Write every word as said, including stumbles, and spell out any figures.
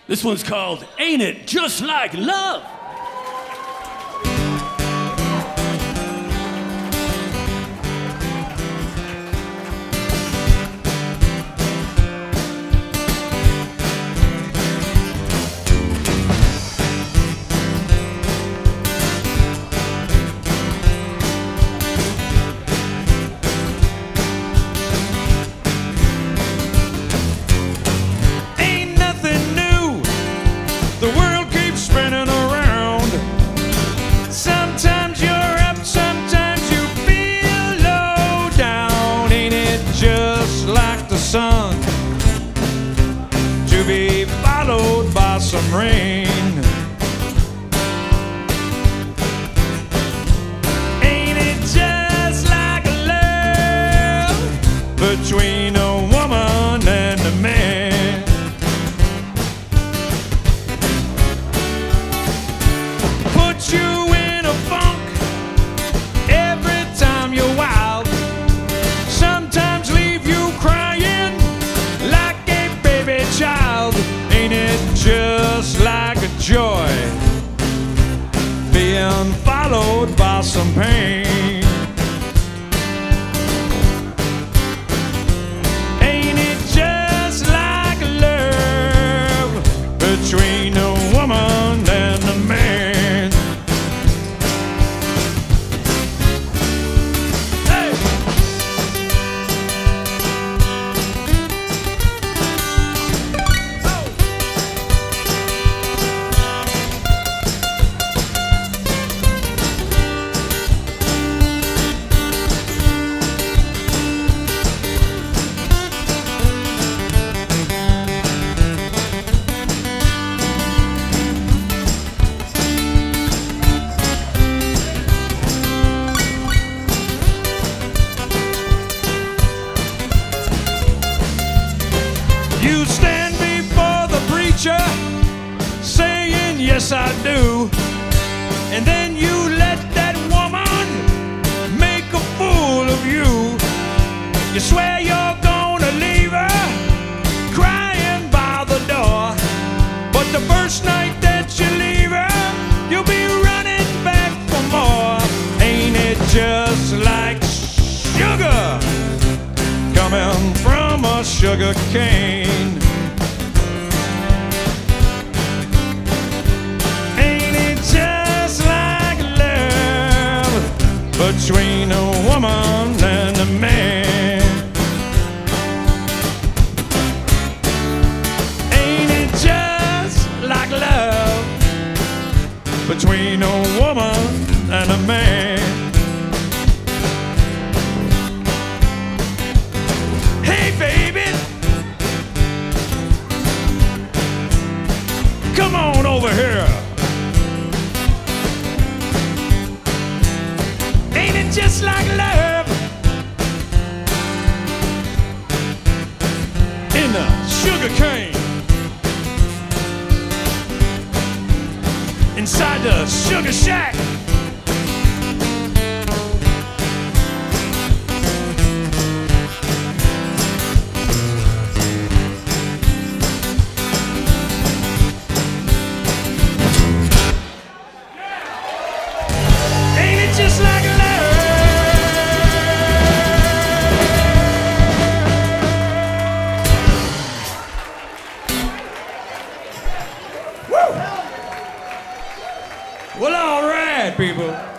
This one's called Ain't It Just Like Love? The world keeps spinning around. Sometimes you're up, sometimes you feel low down. Ain't it just like the sun to be followed by some rain? Ain't it just like love between a woman and a man? You in a funk every time you're wild. Sometimes leave you crying like a baby child. Ain't it just like a joy being followed by some pain? Ain't it just like love between a woman and a man? You stand before the preacher saying, yes, I do. And then you let that woman make a fool of you. You swear you're gonna leave her crying by the door. But the first night that you leave her, you'll be running back for more. Ain't it just like sugar coming from a sugar cane? Ain't it just like love between a woman and a man? Ain't it just like love between a woman and a man? Come on over here. Ain't it just like love in the sugar cane, inside the sugar shack? Just like love. Woo! Well, all right, people.